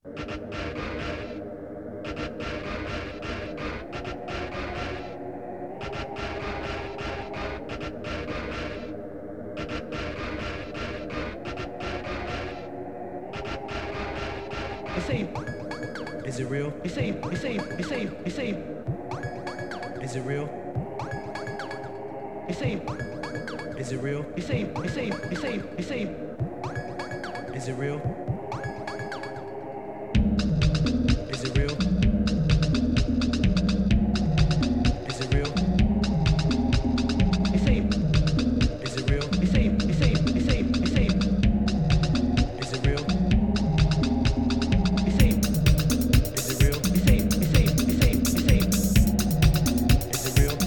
It's safe. Is it real? It's safe. It's safe. It's safe. It's safe. Is it real? It's safe. Is it real? It's safe. It's safe. It's safe. It's safe. Is it real? Is it real? Is it real? It's safe. Is it real? It's safe. It's safe. It's safe. It's safe. Is it real? It's safe. Is it real? It's safe. It's safe. It's safe. It's safe. Is it real?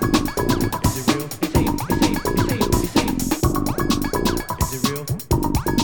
Is it real?